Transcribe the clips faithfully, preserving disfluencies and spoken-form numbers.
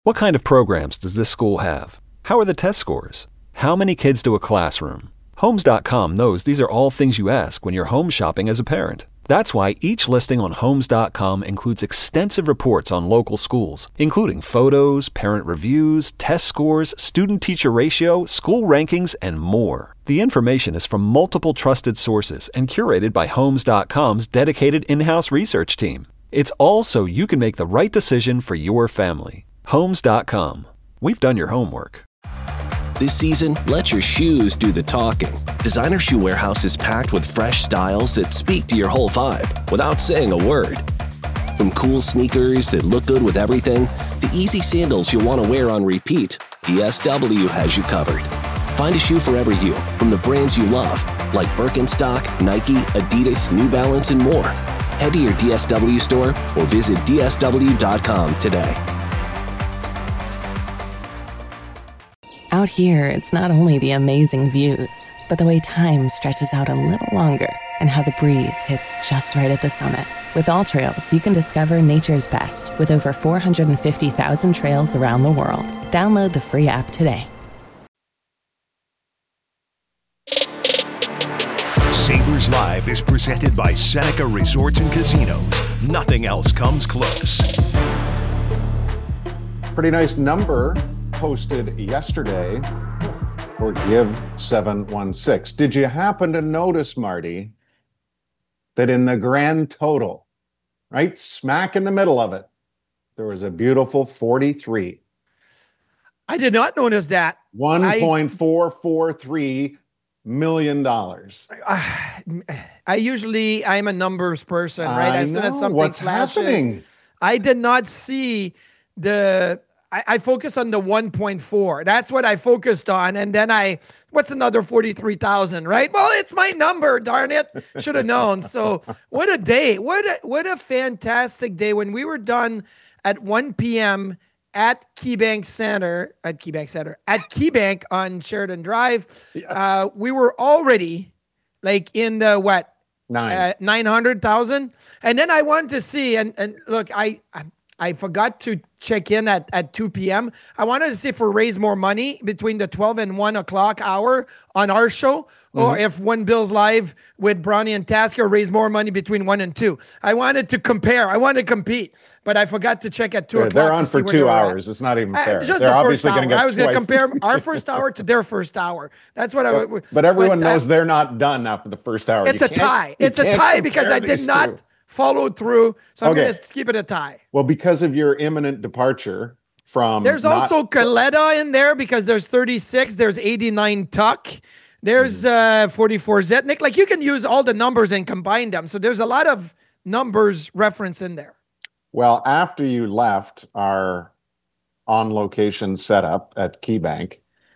What kind of programs does this school have? How are the test scores? How many kids do a classroom? Homes dot com knows these are all things you ask when you're home shopping as a parent. That's why each listing on Homes dot com includes extensive reports on local schools, including photos, parent reviews, test scores, student-teacher ratio, school rankings, and more. The information is from multiple trusted sources and curated by Homes dot com's dedicated in-house research team. It's all so you can make the right decision for your family. Homes dot com. We've done your homework. This season, let your shoes do the talking. Designer Shoe Warehouse is packed with fresh styles that speak to your whole vibe without saying a word. From cool sneakers that look good with everything, to easy sandals you'll want to wear on repeat, D S W has you covered. Find a shoe for every you from the brands you love, like Birkenstock, Nike, Adidas, New Balance, and more. Head to your D S W store or visit D S W dot com today. Out here, it's not only the amazing views, but the way time stretches out a little longer and how the breeze hits just right at the summit. With All Trails, you can discover nature's best with over four hundred fifty thousand trails around the world. Download the free app today. Sabres Live is presented by Seneca Resorts and Casinos. Nothing else comes close. Pretty nice number posted yesterday for Give seven one six. Did you happen to notice, Marty, that in the grand total, right smack in the middle of it, there was a beautiful forty-three. I did not notice that. one point four four three million dollars. I, I usually, I'm a numbers person, right? I as soon know. as something What's flashes, happening? I did not see the... I, I focus on the one point four. That's what I focused on. And then I, what's another forty-three thousand, right? Well, it's my number, darn it. Should have known. So what a day. What a, what a fantastic day. When we were done at one p.m. at KeyBank Center, at KeyBank Center, at KeyBank on Sheridan Drive, uh, we were already like in the what? Nine. Uh, nine hundred thousand. And then I wanted to see, and, and look, I, I I forgot to check in at, at two p.m. I wanted to see if we raise more money between the twelve and one o'clock hour on our show, or Mm-hmm. if One Bills Live with Bronny and Tasker raise more money between one and two. I wanted to compare. I wanted to compete, but I forgot to check at two They're, o'clock. they're on to see for where two they were hours. at. It's not even Uh, fair. just They're the obviously first going to hour. get I was going to twice. compare our first hour to their first hour. That's what I would. But, but everyone but, uh, knows they're not done after the first hour. It's You a can't- tie. you It's a can't tie because compare I did these not two. follow through. So I'm Okay. going to keep it a tie. Well, because of your imminent departure from There's not- also Coletta in there because there's thirty-six, there's eighty-nine Tuck, there's uh, forty-four Zetnik. Like you can use all the numbers and combine them. So there's a lot of numbers reference in there. Well, after you left our on-location setup at KeyBank,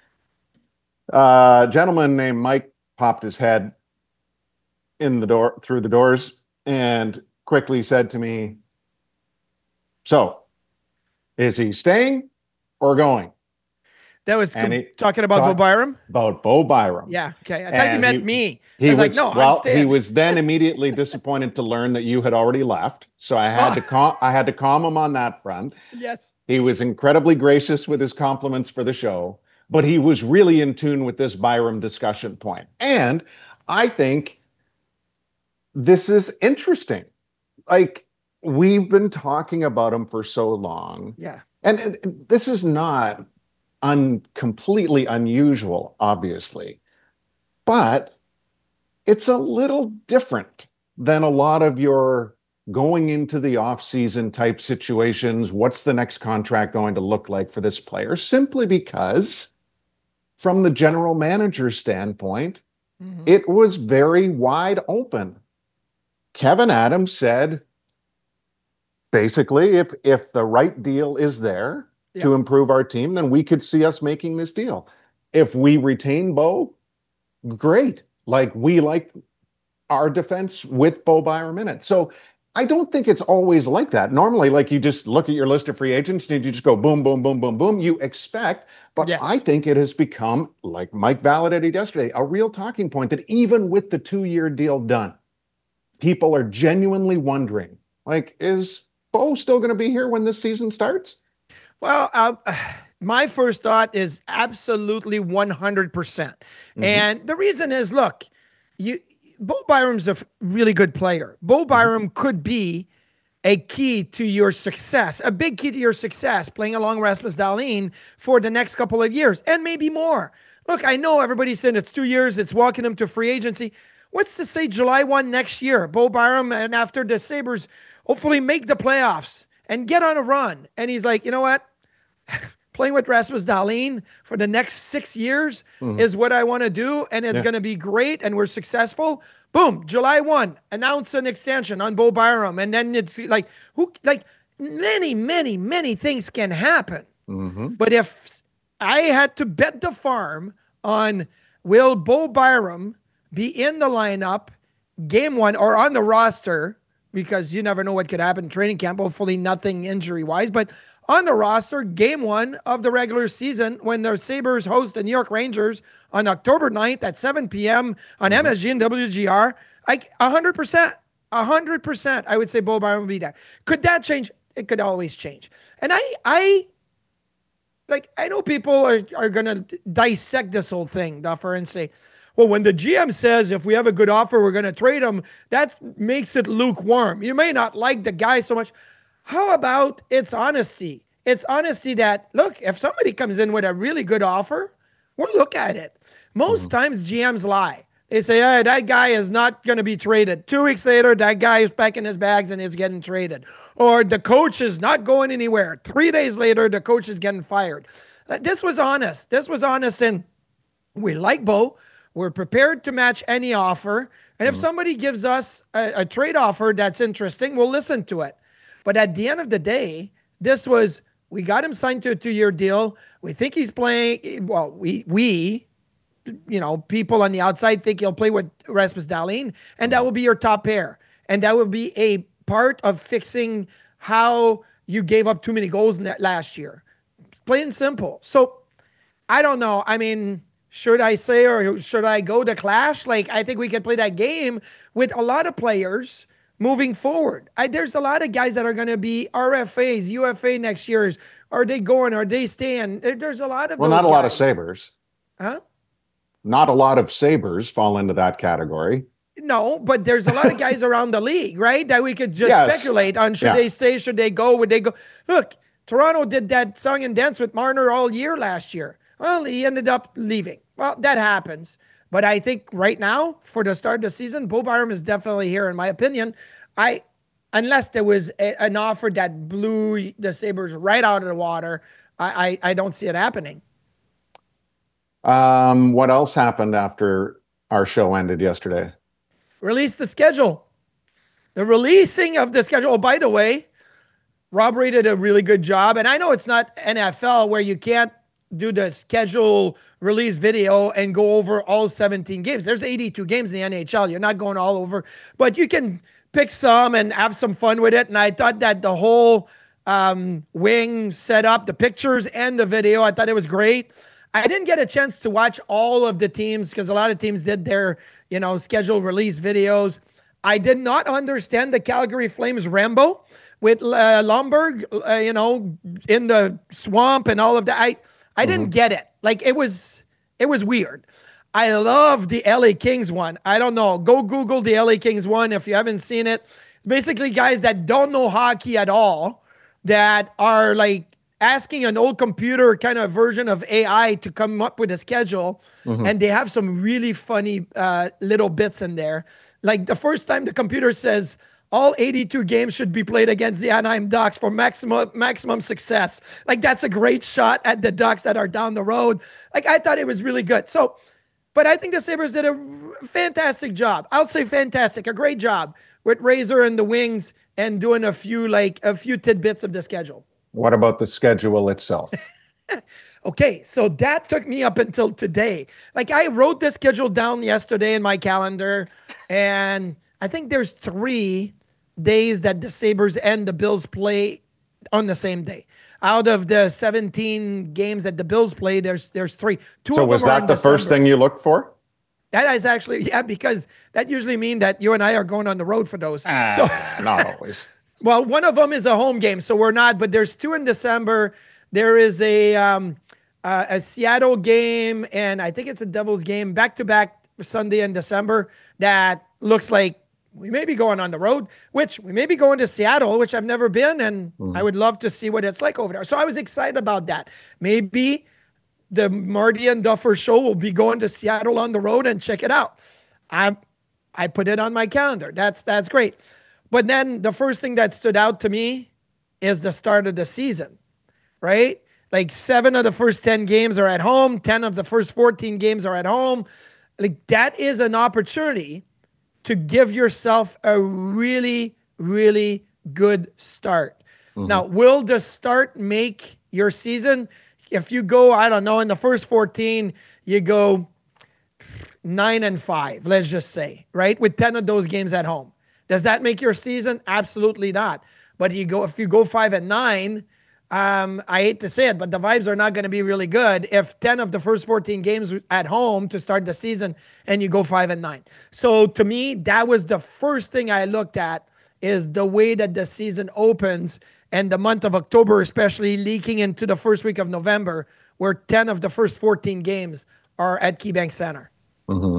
a gentleman named Mike popped his head in the door through the doors and quickly said to me, "So, is he staying or going?" That was And com- he talking about talk- Bo Byram. About Bo Byram. Yeah. Okay. I thought you And meant he- me. He I was, was, like, no, I'm well, staying. he was then immediately disappointed to learn that you had already left. So I had to calm, I had to calm him on that front. Yes. He was incredibly gracious with his compliments for the show, but he was really in tune with this Byram discussion point. And I think this is interesting. Like, we've been talking about him for so long. Yeah. And, and this is not un, completely unusual, obviously, but it's a little different than a lot of your going into the off-season type situations. What's the next contract going to look like for this player? Simply because from the general manager's standpoint, mm-hmm. it was very wide open. Kevin Adams said, basically, if if the right deal is there yeah. to improve our team, then we could see us making this deal. If we retain Bo, great. Like, we like our defense with Bo Byram in it. So I don't think it's always like that. Normally, like, you just look at your list of free agents and you just go boom, boom, boom, boom, boom. You expect. But yes. I think it has become, like Mike validated yesterday, a real talking point that even with the two-year deal done, people are genuinely wondering, like, is Bo still going to be here when this season starts? Well, uh, my first thought is absolutely one hundred percent. Mm-hmm. And the reason is, look, you, Bo Byram's a f- really good player. Bo Byram mm-hmm. could be a key to your success, a big key to your success, playing along Rasmus Dahlin for the next couple of years, and maybe more. Look, I know everybody's saying it's two years, it's walking him to free agency. What's to say July first next year, Bo Byram, and after the Sabres hopefully make the playoffs and get on a run. And he's like, you know what? Playing with Rasmus Dahlin for the next six years mm-hmm. is what I want to do, and it's yeah. going to be great, and we're successful. Boom, July first, announce an extension on Bo Byram, and then it's like, who, like many, many, many things can happen. Mm-hmm. But if I had to bet the farm on will Bo Byram be in the lineup game one or on the roster, because you never know what could happen in training camp, hopefully nothing injury-wise, but on the roster, game one of the regular season, when the Sabres host the New York Rangers on October ninth at seven p.m. on M S G and W G R, like one hundred percent, one hundred percent, I would say Bo Byram would be there. Could that change? It could always change. And I, I, like, I know people are, are going to dissect this whole thing, Duffer, and say, well, when the G M says if we have a good offer, we're going to trade him, that makes it lukewarm. You may not like the guy so much. How about it's honesty? It's honesty that, look, if somebody comes in with a really good offer, we'll look at it. Most mm-hmm. times G Ms lie. They say, hey, that guy is not going to be traded. Two weeks later, that guy is packing his bags and is getting traded. Or the coach is not going anywhere. Three days later, the coach is getting fired. This was honest. This was honest, and we like Bo. We're prepared to match any offer. And if mm-hmm. somebody gives us a, a trade offer that's interesting, we'll listen to it. But at the end of the day, this was, we got him signed to a two-year deal. We think he's playing, well, we, we, you know, people on the outside think he'll play with Rasmus Dahlin, and that will be your top pair. And that will be a part of fixing how you gave up too many goals in that last year. Plain and simple. So, I don't know. I mean, should I say, or should I go to clash? Like, I think we could play that game with a lot of players moving forward. I, there's a lot of guys that are going to be R F As, U F A next year's. Are they going? Are they staying? There, there's a lot of Well, those not a guys. lot of Sabres. Huh? Not a lot of Sabres fall into that category. No, but there's a lot of guys around the league, right? That we could just yes. speculate on. Should yeah. they stay? Should they go? Would they go? Look, Toronto did that song and dance with Marner all year last year. Well, he ended up leaving. Well, that happens. But I think right now, for the start of the season, Bo Byram is definitely here, in my opinion. I, unless there was a, an offer that blew the Sabres right out of the water, I, I, I don't see it happening. Um, what else happened after our show ended yesterday? Release the schedule. The releasing of the schedule. Oh, by the way, Rob Ray did a really good job. And I know it's not N F L where you can't do the schedule release video and go over all seventeen games. There's eighty-two games in the N H L. You're not going all over, but you can pick some and have some fun with it. And I thought that the whole um, wing setup, the pictures and the video, I thought it was great. I didn't get a chance to watch all of the teams because a lot of teams did their, you know, schedule release videos. I did not understand the Calgary Flames Rambo with uh, Lomberg, uh, you know, in the swamp and all of that. I, I mm-hmm. didn't get it. Like, it was, it was weird. I love the L A Kings one. I don't know. Go Google the L A Kings one if you haven't seen it. Basically, guys that don't know hockey at all, that are like asking an old computer kind of version of A I to come up with a schedule. Mm-hmm. And they have some really funny uh, little bits in there. Like the first time the computer says, all eighty-two games should be played against the Anaheim Ducks for maximum maximum success. Like, that's a great shot at the Ducks that are down the road. Like, I thought it was really good. So, but I think the Sabres did a fantastic job. I'll say fantastic, a great job with Razor and the Wings and doing a few, like, a few tidbits of the schedule. What about the schedule itself? Okay, so that took me up until today. Like, I wrote the schedule down yesterday in my calendar, and I think there's three days that the Sabres and the Bills play on the same day. Out of the seventeen games that the Bills play, there's there's three. Two so of was them are that in the December. First thing you looked for? That is actually, yeah, because that usually means that you and I are going on the road for those. Uh, so not always. Well, one of them is a home game, so we're not, but there's two in December there is a um, uh, a Seattle game, and I think it's a Devils game, back-to-back Sunday in December, that looks like we may be going on the road, which we may be going to Seattle, which I've never been, and mm-hmm. I would love to see what it's like over there. So I was excited about that. Maybe the Marty and Duffer show will be going to Seattle on the road and check it out. I I put it on my calendar. That's that's great. But then the first thing that stood out to me is the start of the season, right? Like seven of the first ten games are at home. ten of the first fourteen games are at home. Like that is an opportunity to give yourself a really, really good start. Mm-hmm. Now, will the start make your season? If you go, I don't know, in the first fourteen, you go nine and five, let's just say, right? With ten of those games at home. Does that make your season? Absolutely not. But you go if you go five and nine, um, I hate to say it, but the vibes are not going to be really good if ten of the first fourteen games at home to start the season and you go five and nine. So to me, that was the first thing I looked at, is the way that the season opens, and the month of October, especially leaking into the first week of November, where ten of the first fourteen games are at KeyBank Center. Mm-hmm.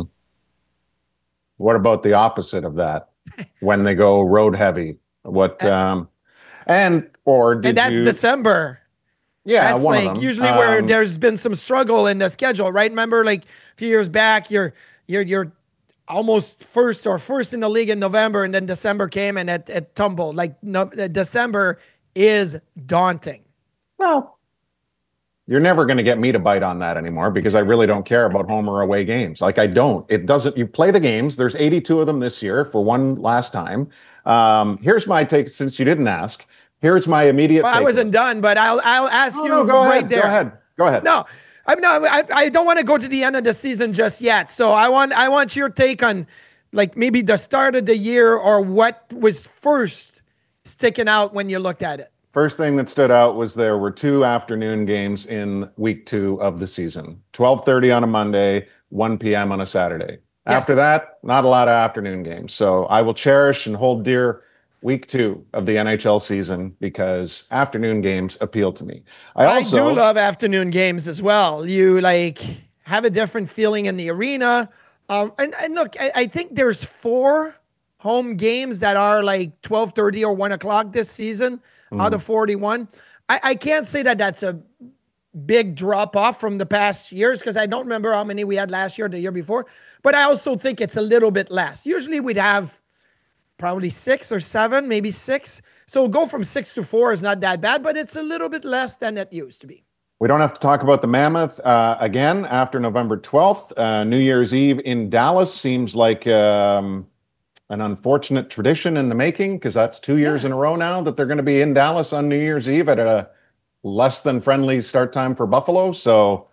What about the opposite of that? When they go road heavy, what, um, and, or did and that's you, December. Yeah. That's one like of them. usually um, where there's been some struggle in the schedule, right? Remember, like a few years back, you're, you're, you're almost first or first in the league in November, and then December came and it, it tumbled. Like no, December is daunting. Well, you're never going to get me to bite on that anymore, because I really don't care about home or away games. Like I don't. It doesn't. You play the games. There's eighty-two of them this year for one last time. Um, here's my take, since you didn't ask. Here's my immediate. Well, I wasn't done, but I'll I'll ask oh, you no, go right ahead. there. Go ahead. Go ahead. No, I'm not. I, I don't want to go to the end of the season just yet. So I want I want your take on, like, maybe the start of the year, or what was first sticking out when you looked at it. First thing that stood out was there were two afternoon games in week two of the season. twelve thirty on a Monday, one p.m. on a Saturday. Yes. After that, not a lot of afternoon games. So I will cherish and hold dear week two of the N H L season, because afternoon games appeal to me. I also I do love afternoon games as well. You like have a different feeling in the arena. Um, and, and look, I, I think there's four home games that are like twelve thirty or one o'clock this season. Mm. Out of forty-one. I, I can't say that that's a big drop off from the past years, because I don't remember how many we had last year or the year before, but I also think it's a little bit less. Usually we'd have probably six or seven, maybe six. So go from six to four is not that bad, but it's a little bit less than it used to be. We don't have to talk about the Mammoth uh, again after November twelfth. Uh, New Year's Eve in Dallas seems like um, an unfortunate tradition in the making, because that's two years yeah. in a row now that they're going to be in Dallas on New Year's Eve at a less than friendly start time for Buffalo. So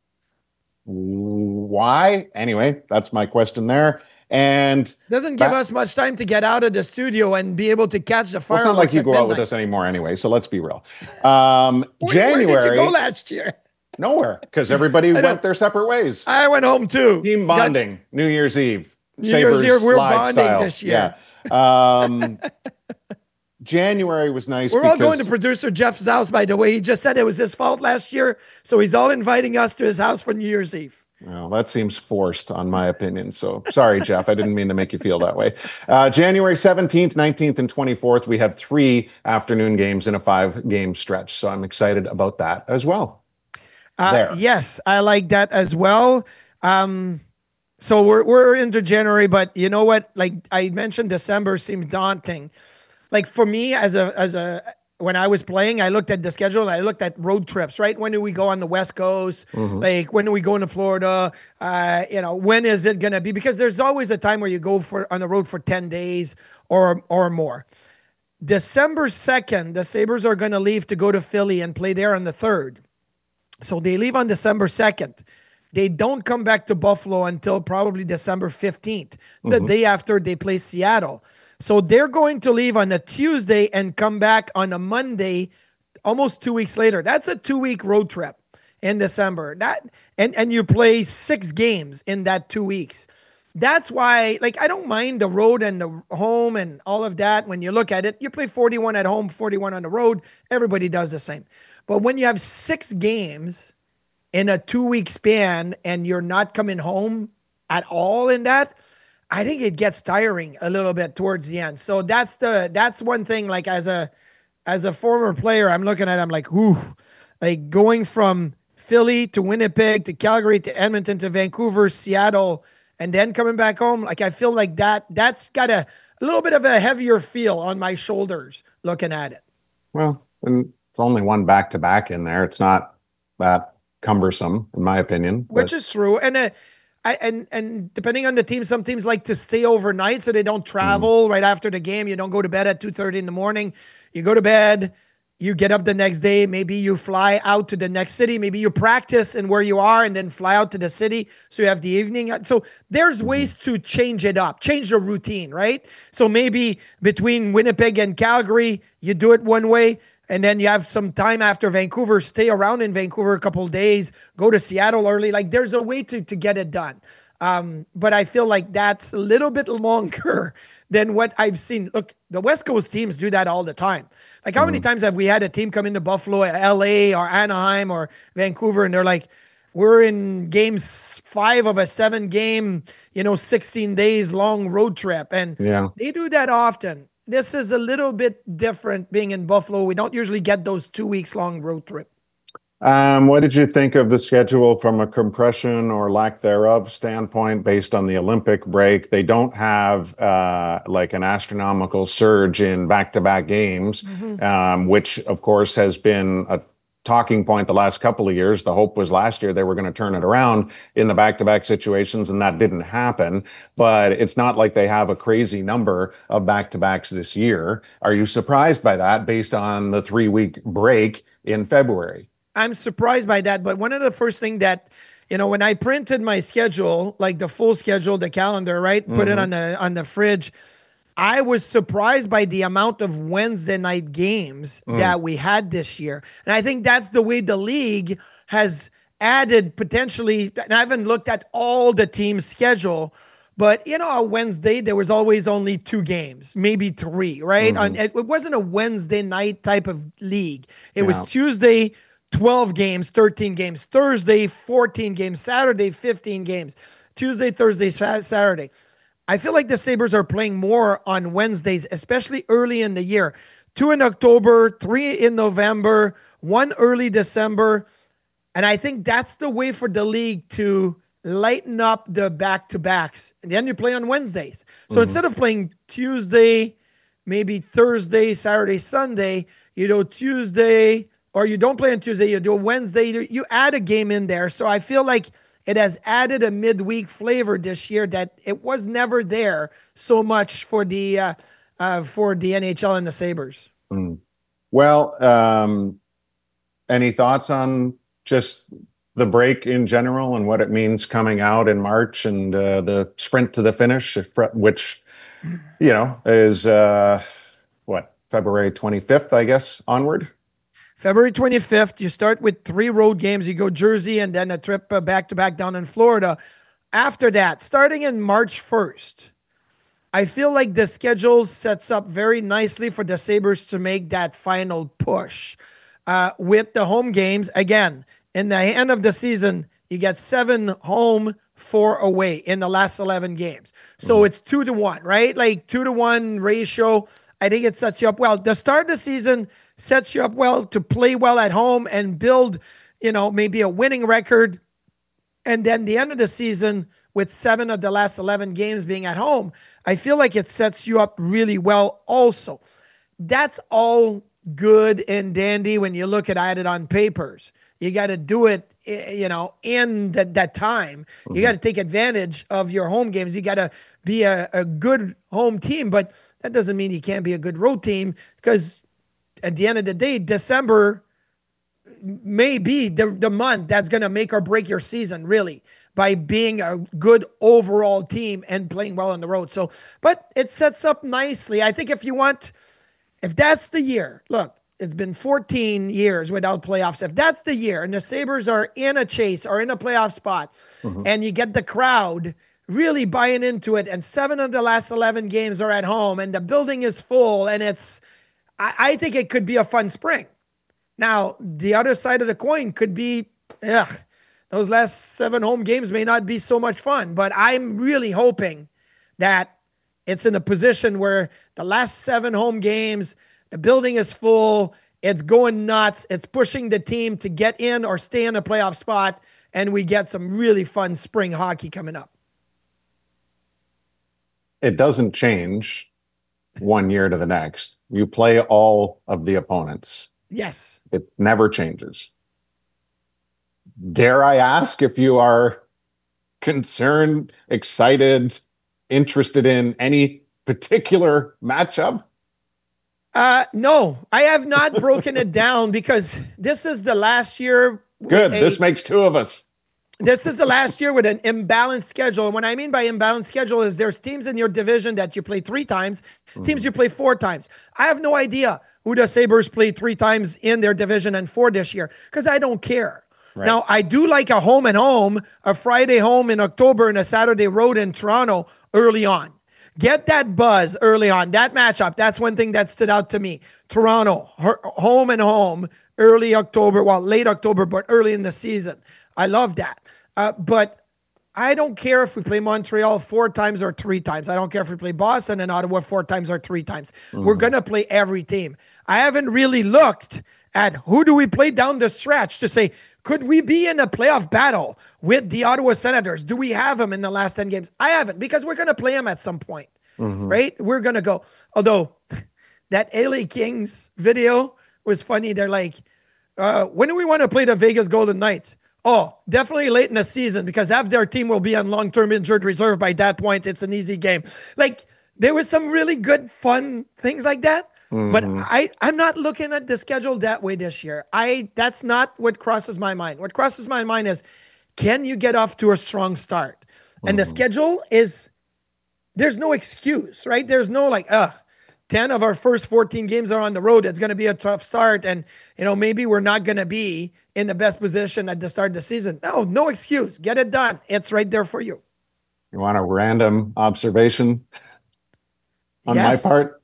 why? Anyway, that's my question there. And doesn't give that, us much time to get out of the studio and be able to catch the fireworks. Well, it's not like you go midnight. out with us anymore anyway, so let's be real. Um, where, January. Where did you go last year? Nowhere, because everybody went their separate ways. I went home too. Team bonding, Got, New Year's Eve. New Sabres Year's Eve, we're bonding style. this year. Yeah. Um, January was nice. We're all going to producer Jeff's house, by the way. He just said it was his fault last year, so he's all inviting us to his house for New Year's Eve. Well, that seems forced, on my opinion. So sorry, Jeff. I didn't mean to make you feel that way. Uh, January seventeenth, nineteenth, and twenty-fourth, we have three afternoon games in a five-game stretch. So I'm excited about that as well. Uh, yes, I like that as well. Um, so we're we're into January, but you know what? Like I mentioned, December seemed daunting. Like for me, as a as a when I was playing, I looked at the schedule and I looked at road trips, right? When do we go on the West Coast? Mm-hmm. Like, when do we go into Florida? Uh, you know, when is it going to be? Because there's always a time where you go for on the road for ten days or or more. December second, the Sabres are going to leave to go to Philly and play there on the third. So they leave on December second. They don't come back to Buffalo until probably December fifteenth, mm-hmm. the day after they play Seattle. So they're going to leave on a Tuesday and come back on a Monday, almost two weeks later. That's a two-week road trip in December. That and, and you play six games in that two weeks. That's why, like, I don't mind the road and the home and all of that. When you look at it, you play forty-one at home, forty-one on the road. Everybody does the same. But when you have six games in a two-week span and you're not coming home at all in that, I think it gets tiring a little bit towards the end. So that's the that's one thing. Like as a as a former player, I'm looking at it, I'm like, ooh, like going from Philly to Winnipeg to Calgary to Edmonton to Vancouver, Seattle, and then coming back home. Like I feel like that that's got a, a little bit of a heavier feel on my shoulders looking at it. Well, and it's only one back to back in there. It's not that cumbersome, in my opinion. Which is true. And uh, I, and and depending on the team, some teams like to stay overnight so they don't travel mm. right after the game. You don't go to bed at two thirty in the morning. You go to bed, you get up the next day. Maybe you fly out to the next city. Maybe you practice in where you are and then fly out to the city. So you have the evening. So there's ways to change it up, change the routine, right? So maybe between Winnipeg and Calgary, you do it one way. And then you have some time after Vancouver, stay around in Vancouver a couple of days, go to Seattle early. Like there's a way to, to get it done. Um, but I feel like that's a little bit longer than what I've seen. Look, the West Coast teams do that all the time. Like how mm-hmm. many times have we had a team come into Buffalo, L A or Anaheim or Vancouver, and they're like, we're in games five of a seven game, you know, sixteen days long road trip. And yeah. they do that often. This is a little bit different being in Buffalo. We don't usually get those two weeks long road trip. Um, what did you think of the schedule from a compression or lack thereof standpoint based on the Olympic break? They don't have uh, like an astronomical surge in back-to-back games, mm-hmm. um, which of course has been a talking point the last couple of years. The hope was last year they were going to turn it around in the back-to-back situations, and that didn't happen. But it's not like they have a crazy number of back-to-backs this year. Are you surprised by that based on the three-week break in February? I'm surprised by that. But one of the first things that, you know, when I printed my schedule, like the full schedule, the calendar, right, mm-hmm. put it on the on the fridge, I was surprised by the amount of Wednesday night games mm. that we had this year. And I think that's the way the league has added potentially, and I haven't looked at all the teams' schedule, but, you know, on Wednesday, there was always only two games, maybe three, right? Mm-hmm. On, it, it wasn't a Wednesday night type of league. It yeah. was Tuesday, twelve games, thirteen games. Thursday, fourteen games. Saturday, fifteen games. Tuesday, Thursday, Saturday. I feel like the Sabres are playing more on Wednesdays, especially early in the year. Two in October, three in November, one early December. And I think that's the way for the league to lighten up the back-to-backs. And then you play on Wednesdays. So mm-hmm. instead of playing Tuesday, maybe Thursday, Saturday, Sunday, you do Tuesday, or you don't play on Tuesday, you do Wednesday, you add a game in there. So I feel like it has added a midweek flavor this year that it was never there so much for the uh, uh, for the N H L and the Sabres. Mm. Well, um, any thoughts on just the break in general and what it means coming out in March and uh, the sprint to the finish, which, you know, is uh, what, February twenty-fifth, I guess, onward? February twenty-fifth, you start with three road games. You go Jersey and then a trip uh, back-to-back down in Florida. After that, starting in March first, I feel like the schedule sets up very nicely for the Sabres to make that final push. Uh, with the home games, again, in the end of the season, you get seven home, four away in the last eleven games. So mm-hmm. it's two to one, right? Like two to one ratio. I think it sets you up well. The start of the season sets you up well to play well at home and build, you know, maybe a winning record. And then the end of the season with seven of the last eleven games being at home, I feel like it sets you up really well also. That's all good and dandy when you look at it on papers. You got to do it, you know, in that, that time. Mm-hmm. You got to take advantage of your home games. You got to be a, a good home team, but that doesn't mean you can't be a good road team, because at the end of the day, December may be the, the month that's going to make or break your season, really, by being a good overall team and playing well on the road. So, but it sets up nicely. I think if you want, if that's the year, look, it's been fourteen years without playoffs. If that's the year and the Sabres are in a chase or in a playoff spot mm-hmm. and you get the crowd really buying into it, and seven of the last eleven games are at home and the building is full, and it's, I, I think it could be a fun spring. Now, the other side of the coin could be, ugh, those last seven home games may not be so much fun, but I'm really hoping that it's in a position where the last seven home games, the building is full, it's going nuts, it's pushing the team to get in or stay in a playoff spot, and we get some really fun spring hockey coming up. It doesn't change one year to the next. You play all of the opponents. Yes. It never changes. Dare I ask if you are concerned, excited, interested in any particular matchup? Uh, no, I have not broken it down because this is the last year. Good. A, this makes two of us. This is the last year with an imbalanced schedule. And what I mean by imbalanced schedule is there's teams in your division that you play three times, mm. teams you play four times. I have no idea who the Sabres played three times in their division and four this year because I don't care. Right. Now, I do like a home and home, a Friday home in October and a Saturday road in Toronto early on. Get that buzz early on. That matchup, that's one thing that stood out to me. Toronto, her, home and home, early October, well, late October, but early in the season. I love that. Uh, but I don't care if we play Montreal four times or three times. I don't care if we play Boston and Ottawa four times or three times. Mm-hmm. We're going to play every team. I haven't really looked at who do we play down the stretch to say, could we be in a playoff battle with the Ottawa Senators? Do we have them in the last ten games? I haven't, because we're going to play them at some point, mm-hmm. right? We're going to go. Although that L A Kings video was funny. They're like, uh, when do we want to play the Vegas Golden Knights? Oh, definitely late in the season because half their team will be on long-term injured reserve by that point. It's an easy game. Like, there was some really good, fun things like that. Mm-hmm. But I, I'm not looking at the schedule that way this year. I That's not what crosses my mind. What crosses my mind is, can you get off to a strong start? Mm-hmm. And the schedule is, there's no excuse, right? There's no like, uh, ten of our first fourteen games are on the road. It's going to be a tough start. And, you know, maybe we're not going to be in the best position at the start of the season. No, no excuse. Get it done. It's right there for you. You want a random observation on yes. my part?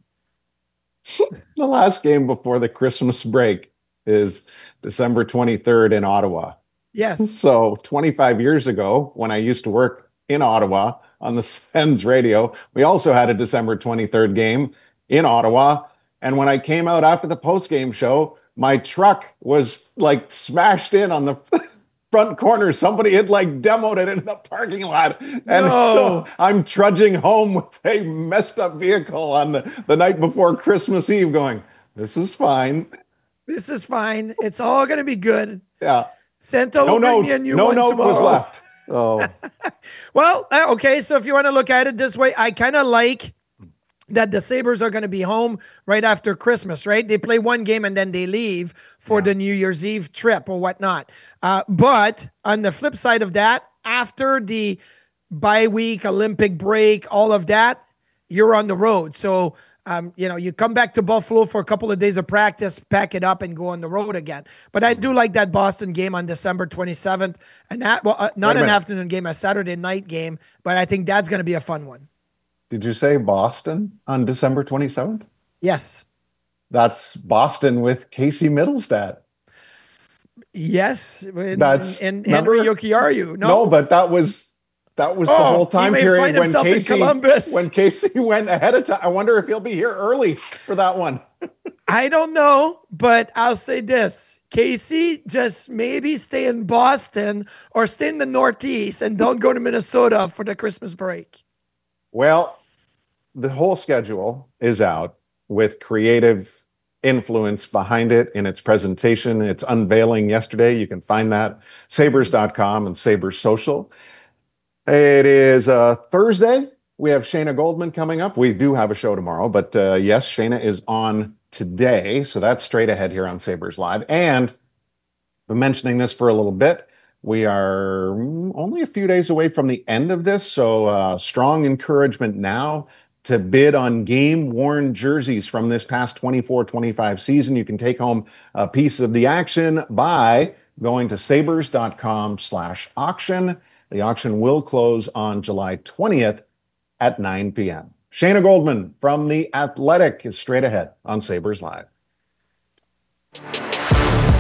The last game before the Christmas break is December twenty-third in Ottawa. Yes. So twenty-five years ago, when I used to work in Ottawa on the Sens radio, we also had a December twenty-third game in Ottawa. And when I came out after the post-game show, my truck was like smashed in on the front corner. Somebody had like demoed it in the parking lot. And no. so I'm trudging home with a messed up vehicle on the, the night before Christmas Eve going, this is fine. This is fine. It's all going to be good. Yeah. Santo, no bring note, me a new no one note tomorrow. was left. Oh. Well, uh, okay. So if you want to look at it this way, I kind of like that the Sabres are going to be home right after Christmas, right? They play one game and then they leave for yeah. the New Year's Eve trip or whatnot. Uh, but on the flip side of that, after the bye week, Olympic break, all of that, you're on the road. So, um, you know, you come back to Buffalo for a couple of days of practice, pack it up and go on the road again. But I do like that Boston game on December twenty-seventh. And that, well, uh, not an afternoon game, a Saturday night game, but I think that's going to be a fun one. Did you say Boston on December twenty-seventh? Yes. That's Boston with Casey Middlestat. Yes. In, That's in, in Henry Jokiharju. No? no, but that was that was oh, the whole time period when Casey when Casey went ahead of time. I wonder if he'll be here early for that one. I don't know, but I'll say this. Casey, just maybe stay in Boston or stay in the Northeast and don't go to Minnesota for the Christmas break. Well, the whole schedule is out with creative influence behind it in its presentation. It's unveiling yesterday. You can find that sabres dot com and Sabres Social. It is uh, Thursday. We have Shayna Goldman coming up. We do have a show tomorrow, but uh, yes, Shayna is on today. So that's straight ahead here on Sabres Live. And I've been mentioning this for a little bit. We are only a few days away from the end of this, so uh, strong encouragement now to bid on game-worn jerseys from this past twenty-four twenty-five season. You can take home a piece of the action by going to sabres dot com slash auction. The auction will close on July twentieth at nine p.m. Shayna Goldman from The Athletic is straight ahead on Sabres Live.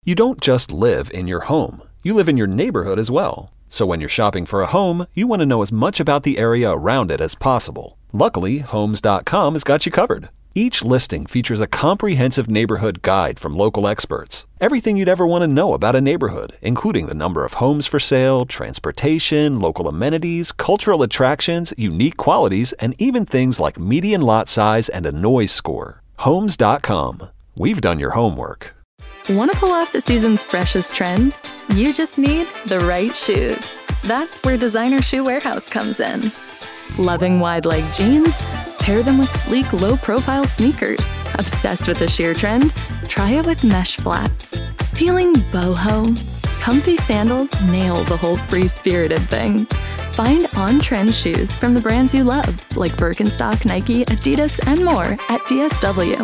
You don't just live in your home, you live in your neighborhood as well. So when you're shopping for a home, you want to know as much about the area around it as possible. Luckily, Homes dot com has got you covered. Each listing features a comprehensive neighborhood guide from local experts. Everything you'd ever want to know about a neighborhood, including the number of homes for sale, transportation, local amenities, cultural attractions, unique qualities, and even things like median lot size and a noise score. Homes dot com. We've done your homework. Want to pull off the season's freshest trends? You just need the right shoes. That's where Designer Shoe Warehouse comes in. Loving wide leg jeans? Pair them with sleek, low-profile sneakers. Obsessed with the sheer trend? Try it with mesh flats. Feeling boho? Comfy sandals nail the whole free-spirited thing. Find on-trend shoes from the brands you love, like Birkenstock, Nike, Adidas, and more at D S W.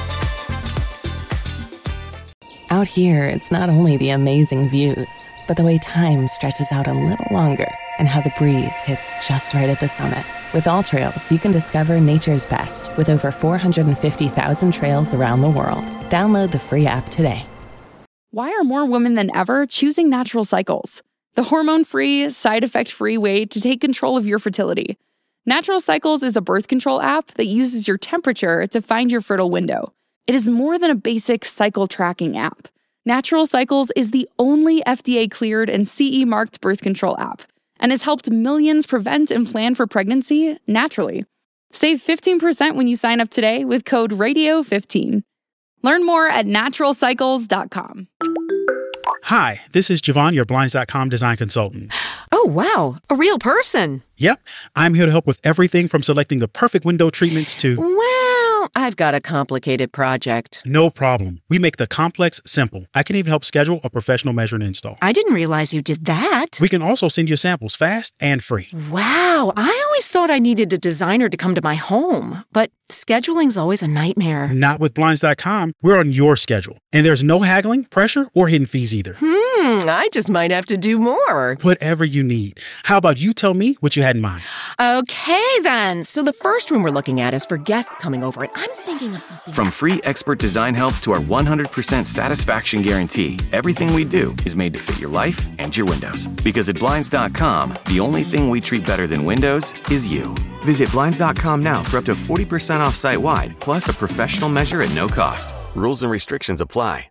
Out here, it's not only the amazing views, but the way time stretches out a little longer and how the breeze hits just right at the summit. With All Trails, you can discover nature's best with over four hundred fifty thousand trails around the world. Download the free app today. Why are more women than ever choosing Natural Cycles? The hormone-free, side-effect-free way to take control of your fertility. Natural Cycles is a birth control app that uses your temperature to find your fertile window. It is more than a basic cycle tracking app. Natural Cycles is the only F D A-cleared and C E-marked birth control app and has helped millions prevent and plan for pregnancy naturally. Save fifteen percent when you sign up today with code radio fifteen. Learn more at natural cycles dot com. Hi, this is Javon, your Blinds dot com design consultant. Oh, wow. A real person. Yep. I'm here to help with everything from selecting the perfect window treatments to... Well, I've got a complicated project. No problem. We make the complex simple. I can even help schedule a professional measure and install. I didn't realize you did that. We can also send you samples fast and free. Wow. I always thought I needed a designer to come to my home, but scheduling's always a nightmare. Not with Blinds dot com. We're on your schedule. And there's no haggling, pressure, or hidden fees either. Hmm, I just might have to do more. Whatever you need. How about you tell me what you had in mind? Okay, then. So the first room we're looking at is for guests coming over, and I'm thinking of something... From free expert design help to our one hundred percent satisfaction guarantee, everything we do is made to fit your life and your windows. Because at Blinds dot com, the only thing we treat better than windows is you. Visit Blinds dot com now for up to forty percent off site-wide, plus a professional measure at no cost. Rules and restrictions apply.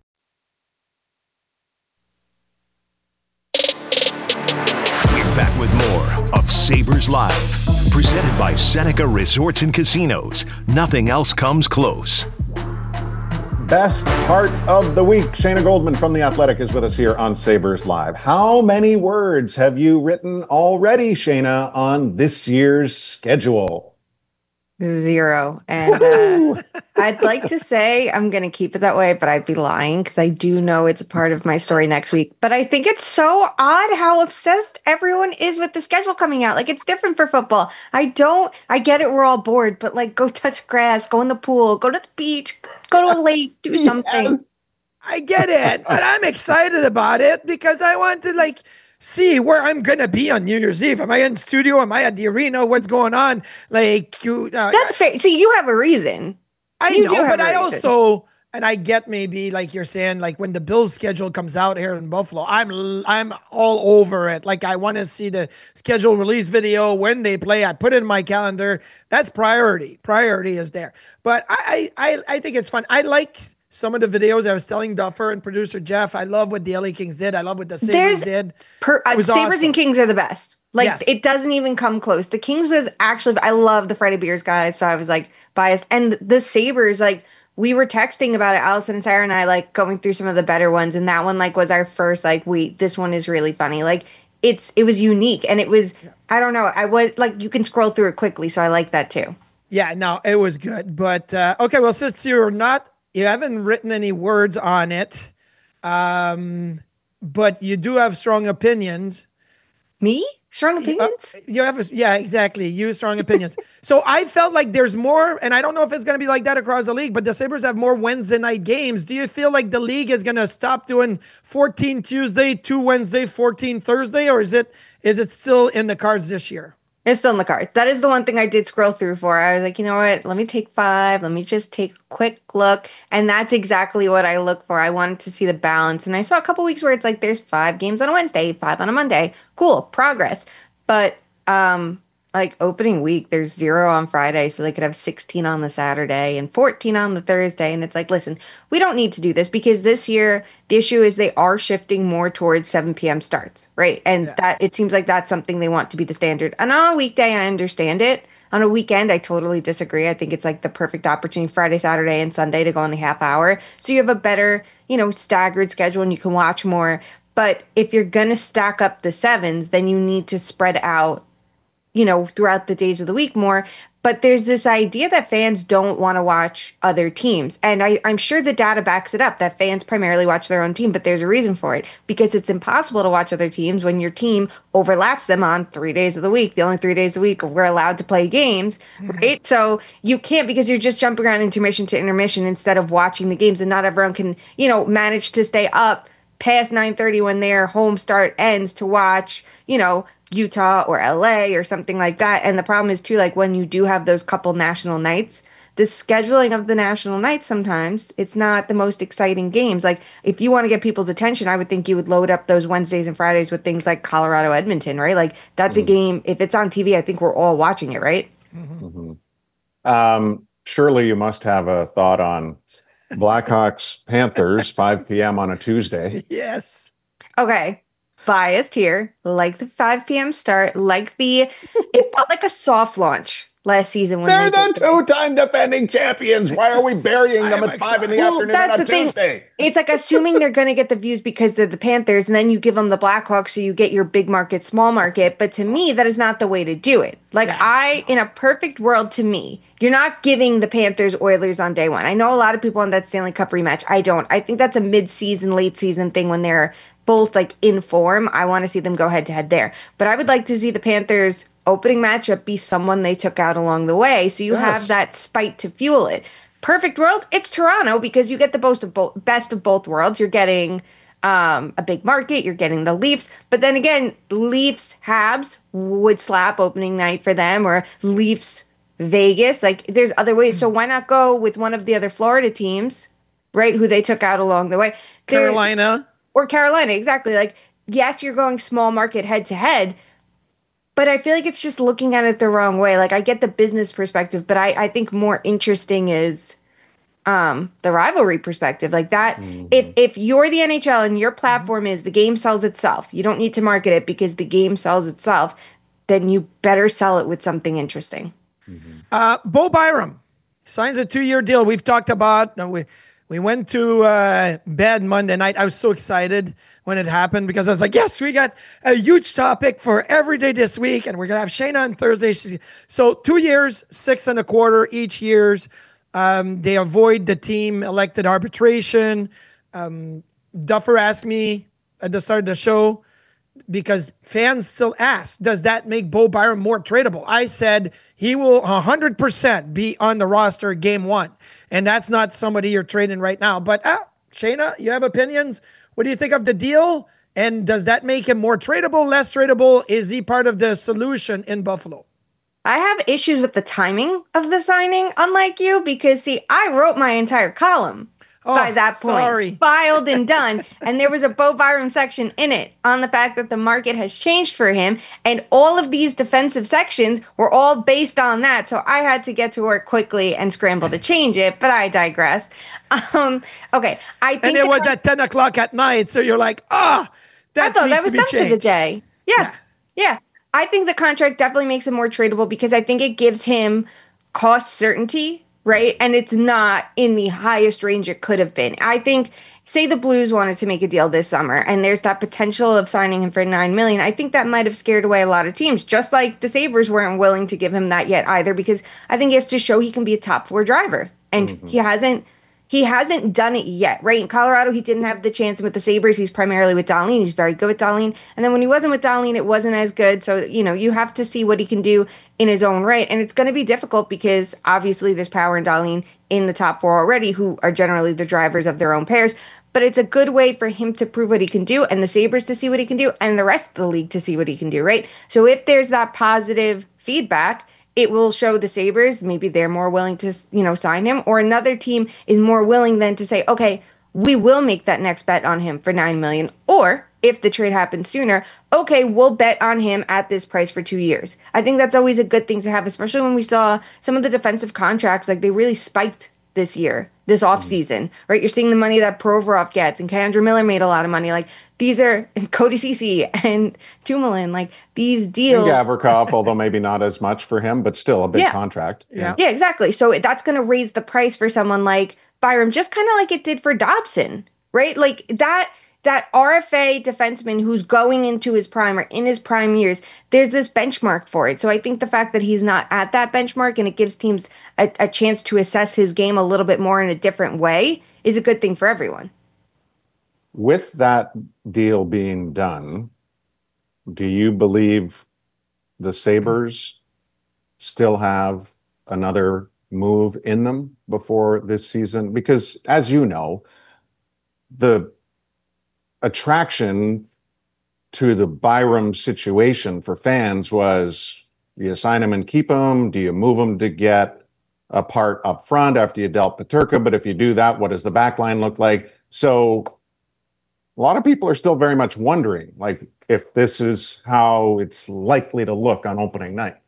We're back with more of Sabres Live, presented by Seneca Resorts and Casinos. Nothing else comes close. Best part of the week. Shayna Goldman from The Athletic is with us here on Sabres Live. How many words have you written already, Shayna, on this year's schedule? Zero. And uh, I'd like to say I'm going to keep it that way, but I'd be lying because I do know it's a part of my story next week. But I think it's so odd how obsessed everyone is with the schedule coming out. Like, it's different for football. I don't, I get it, we're all bored, but like, go touch grass, go in the pool, go to the beach, go to a lake, do something. Yes. I get it, but I'm excited about it because I want to like see where I'm gonna be on New Year's Eve. Am I in studio? Am I at the arena? What's going on? Like, you, uh, that's fair. See, you have a reason. I you know, but I also, and I get maybe like you're saying, like when the Bills schedule comes out here in Buffalo, I'm I'm all over it. Like I want to see the schedule release video when they play. I put it in my calendar. That's priority. Priority is there. But I I I think it's fun. I like some of the videos. I was telling Duffer and producer Jeff, I love what the L A Kings did. I love what the Sabres There's did. Per, uh, Sabres awesome. And Kings are the best. Like, yes. It doesn't even come close. The Kings was actually, I love the Freddie Beers guys, so I was, like, biased. And the Sabres, like, we were texting about it, Allison and Sarah and I, like, going through some of the better ones, and that one, like, was our first, like, we, this one is really funny. Like, it's, it was unique, and it was, yeah. I don't know, I was, like, you can scroll through it quickly, so I like that, too. Yeah, no, it was good. But, uh, okay, well, since you're not, you haven't written any words on it, um, but you do have strong opinions. Me? Strong opinions? Uh, you have, a, yeah, exactly. You strong opinions. So I felt like there's more, and I don't know if it's going to be like that across the league, but the Sabres have more Wednesday night games. Do you feel like the league is going to stop doing fourteen Tuesday, two Wednesday, fourteen Thursday, or is it is it still in the cards this year? It's still in the cards. That is the one thing I did scroll through for. I was like, you know what? Let me take five. Let me just take a quick look. And that's exactly what I look for. I wanted to see the balance. And I saw a couple weeks where it's like there's five games on a Wednesday, five on a Monday. Cool, progress. But um, like opening week, there's zero on Friday. So they could have sixteen on the Saturday and fourteen on the Thursday. And it's like, listen, we don't need to do this because this year the issue is they are shifting more towards seven p.m. starts, right? And yeah. that it seems like that's something they want to be the standard. And on a weekday, I understand it. On a weekend, I totally disagree. I think it's like the perfect opportunity, Friday, Saturday, and Sunday to go on the half hour. So you have a better, you know, staggered schedule and you can watch more. But if you're going to stack up the sevens, then you need to spread out, you know, throughout the days of the week more. But there's this idea that fans don't want to watch other teams. And I, I'm sure the data backs it up that fans primarily watch their own team, but there's a reason for it. Because it's impossible to watch other teams when your team overlaps them on three days of the week. The only three days a week we're allowed to play games, mm-hmm. right? So you can't, because you're just jumping around intermission to intermission instead of watching the games. And not everyone can, you know, manage to stay up past nine thirty when their home start ends to watch, you know, Utah or L A or something like that. And the problem is too, like when you do have those couple national nights, the scheduling of the national nights, sometimes it's not the most exciting games. Like if you want to get people's attention, I would think you would load up those Wednesdays and Fridays with things like Colorado Edmonton, right? Like that's mm-hmm. a game. If it's on T V, I think we're all watching it, right? Mm-hmm. Um, surely you must have a thought on Blackhawks Panthers, five p.m. on a Tuesday. Yes. Okay. Biased here, like the five p.m. start, like the, it felt like a soft launch last season. When They're they the two-time defending champions. Why are we burying them at five in the well, afternoon on a the Tuesday? Thing. It's like assuming they're going to get the views because they're the Panthers, and then you give them the Blackhawks so you get your big market, small market. But to me, that is not the way to do it. Like yeah. I, in a perfect world, to me, you're not giving the Panthers Oilers on day one. I know a lot of people on that Stanley Cup rematch. I don't. I think that's a mid-season, late-season thing when they're both like in form. I want to see them go head to head there. But I would like to see the Panthers opening matchup be someone they took out along the way. So you yes. have that spite to fuel it. Perfect world, it's Toronto because you get the best of both, best of both worlds. You're getting um, a big market. You're getting the Leafs. But then again, Leafs Habs would slap opening night for them, or Leafs Vegas. Like there's other ways. So why not go with one of the other Florida teams, right, who they took out along the way? Carolina. They're, Or Carolina, exactly. Like, yes, you're going small market head to head, but I feel like it's just looking at it the wrong way. Like, I get the business perspective, but I, I think more interesting is um, the rivalry perspective. Like that, mm-hmm. if if you're the N H L and your platform is the game sells itself, you don't need to market it because the game sells itself, then you better sell it with something interesting. Mm-hmm. Uh, Bo Byram signs a two-year deal. We've talked about... No, we, We went to uh, bed Monday night. I was so excited when it happened because I was like, yes, we got a huge topic for every day this week, and we're going to have Shayna on Thursday. So two years, six and a quarter each years. Um, they avoid the team elected arbitration. Um, Duffer asked me at the start of the show, because fans still ask, does that make Bo Byram more tradable? I said he will one hundred percent be on the roster game one. And that's not somebody you're trading right now. But uh, Shayna, you have opinions? What do you think of the deal? And does that make him more tradable, less tradable? Is he part of the solution in Buffalo? I have issues with the timing of the signing, unlike you, because, see, I wrote my entire column. Oh, by that point, sorry. filed and done. And there was a Bo Byram section in it on the fact that the market has changed for him. And all of these defensive sections were all based on that. So I had to get to work quickly and scramble to change it. But I digress. Um, okay. I think and it was con- at ten o'clock at night. So you're like, ah, oh, that I thought needs that was to be done changed. for the day. Yeah. yeah. Yeah. I think the contract definitely makes him more tradable because I think it gives him cost certainty. Right. And it's not in the highest range it could have been. I think, say the Blues wanted to make a deal this summer and there's that potential of signing him for nine million dollars. I think that might have scared away a lot of teams, just like the Sabres weren't willing to give him that yet either, because I think he has to show he can be a top four driver. And mm-hmm. he hasn't. He hasn't done it yet, right? In Colorado, he didn't have the chance. With the Sabres, he's primarily with Dahlin. He's very good with Dahlin. And then when he wasn't with Dahlin, it wasn't as good. So, you know, you have to see what he can do in his own right. And it's going to be difficult because obviously there's power in Dahlin in the top four already, who are generally the drivers of their own pairs. But it's a good way for him to prove what he can do and the Sabres to see what he can do and the rest of the league to see what he can do, right? So if there's that positive feedback, it will show the Sabres maybe they're more willing to, you know, sign him, or another team is more willing then to say, okay, we will make that next bet on him for nine million dollars. Or if the trade happens sooner, okay, we'll bet on him at this price for two years. I think that's always a good thing to have, especially when we saw some of the defensive contracts, like they really spiked this year, this offseason, right? You're seeing the money that Provorov gets, and K'Andre Miller made a lot of money. Like, these are, and Cody Ceci and Dumoulin, like, these deals. And Gavrikov, although maybe not as much for him, but still a big yeah. contract. Yeah. yeah, exactly. So that's going to raise the price for someone like Byram, just kind of like it did for Dobson, right? Like, that that R F A defenseman who's going into his prime or in his prime years, there's this benchmark for it. So I think the fact that he's not at that benchmark and it gives teams a, a chance to assess his game a little bit more in a different way is a good thing for everyone. With that deal being done, do you believe the Sabres still have another move in them before this season? Because as you know, the attraction to the Byram situation for fans was, do you sign him and keep him? Do you move him to get a part up front after you dealt Peterka? But if you do that, what does the back line look like? So a lot of people are still very much wondering, like, if this is how it's likely to look on opening night.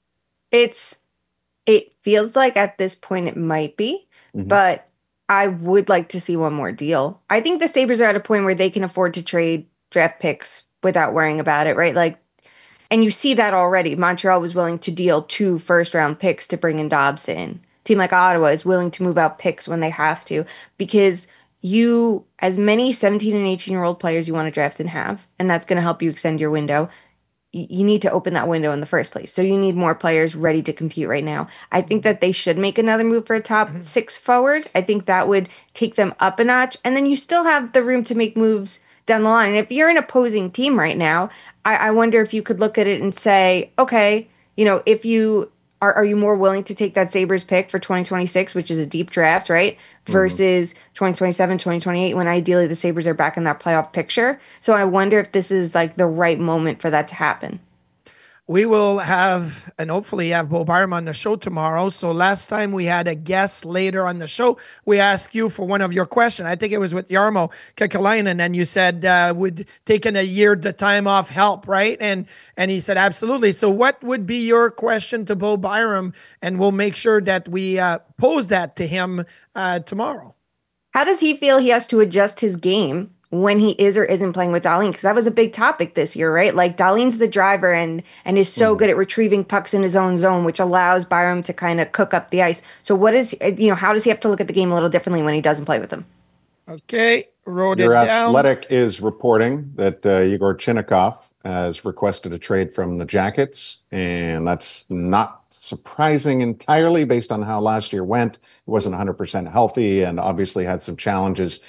It's, it feels like at this point it might be, mm-hmm. but I would like to see one more deal. I think the Sabres are at a point where they can afford to trade draft picks without worrying about it, right? Like, and you see that already. Montreal was willing to deal two first-round picks to bring in Dobson. A team like Ottawa is willing to move out picks when they have to, because you, as many seventeen and eighteen-year-old players you want to draft and have, and that's going to help you extend your window, you need to open that window in the first place. So you need more players ready to compete right now. I think that they should make another move for a top mm-hmm. six forward. I think that would take them up a notch. And then you still have the room to make moves down the line. And if you're an opposing team right now, I, I wonder if you could look at it and say, okay, you know, if you are, are you more willing to take that Sabres pick for twenty twenty-six, which is a deep draft, right? Versus mm-hmm. twenty twenty-seven, twenty twenty-eight, when ideally the Sabres are back in that playoff picture. So I wonder if this is like the right moment for that to happen. We will have, and hopefully have Bo Byram on the show tomorrow. So last time we had a guest later on the show, we asked you for one of your questions. I think it was with Jarmo Kekalainen, and you said, uh, would taking a year the time off help, right? And and he said, absolutely. So what would be your question to Bo Byram? And we'll make sure that we uh, pose that to him uh, tomorrow. How does he feel he has to adjust his game when he is or isn't playing with Dahlin? Because that was a big topic this year, right? Like, Dahlin's the driver and and is so mm. good at retrieving pucks in his own zone, which allows Byram to kind of cook up the ice. So what is, you know, how does he have to look at the game a little differently when he doesn't play with them? Okay, wrote Your it down. Athletic is reporting that uh, Yegor Chinakhov has requested a trade from the Jackets, and that's not surprising entirely based on how last year went. He wasn't one hundred percent healthy and obviously had some challenges